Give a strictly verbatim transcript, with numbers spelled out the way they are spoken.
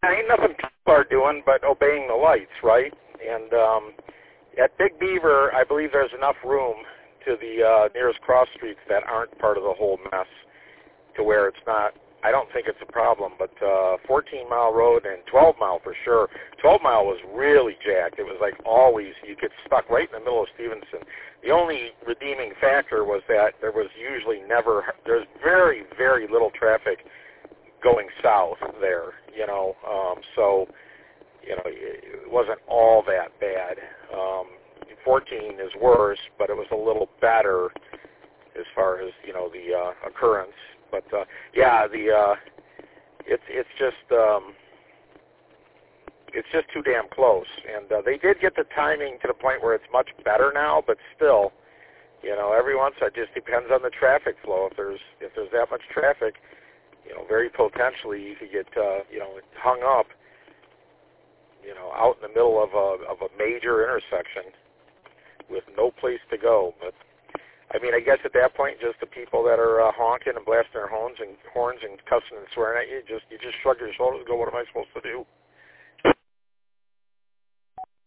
ain't nothing people are doing but obeying the lights, right? And um, at Big Beaver, I believe there's enough room to the uh, nearest cross streets that aren't part of the whole mess to where it's not, I don't think it's a problem, but uh, fourteen mile road and twelve mile for sure. twelve mile was really jacked. It was like always, you get stuck right in the middle of Stevenson. The only redeeming factor was that there was usually never, there's very, very little traffic going south there, you know, um, so, you know, it wasn't all that bad. Um, fourteen is worse, but it was a little better as far as, you know, the uh, occurrence. But uh, yeah, the uh, it's it's just um, it's just too damn close, and uh, they did get the timing to the point where it's much better now. But still, you know, every once it just depends on the traffic flow. If there's if there's that much traffic, you know, very potentially you could get uh, you know hung up, you know, out in the middle of a of a major intersection with no place to go. But I mean, I guess at that point, just the people that are uh, honking and blasting their horns and horns and cussing and swearing at you, just you just shrug your shoulders and go, "What am I supposed to do?"